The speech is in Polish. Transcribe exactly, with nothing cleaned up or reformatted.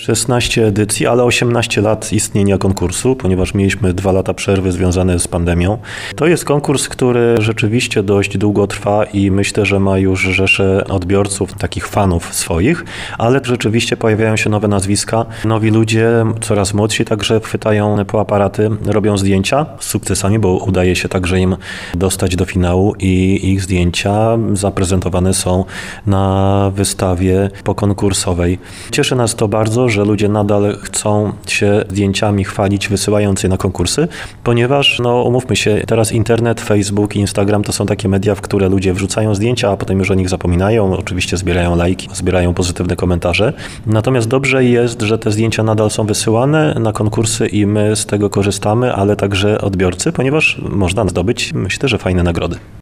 szesnaście edycji, ale osiemnaście lat istnienia konkursu, ponieważ mieliśmy dwa lata przerwy związane z pandemią. To jest konkurs, który rzeczywiście dość długo trwa i myślę, że ma już rzeszę odbiorców, takich fanów swoich, ale rzeczywiście pojawiają się nowe nazwiska. Nowi ludzie, coraz młodsi także chwytają po aparaty, robią zdjęcia z sukcesami, bo udaje się także im dostać do finału i ich zdjęcia zaprezentowane są na wystawie pokonkursowej. Cieszy nas to bardzo, że ludzie nadal chcą się zdjęciami chwalić, wysyłając je na konkursy, ponieważ, no umówmy się, teraz internet, Facebook, Instagram to są takie media, w które ludzie wrzucają zdjęcia, a potem już o nich zapominają, oczywiście zbierają lajki, zbierają pozytywne komentarze. Natomiast dobrze jest, że te zdjęcia nadal są wysyłane na konkursy i my z tego korzystamy, ale także odbiorcy, ponieważ można zdobyć, myślę, że fajne nagrody.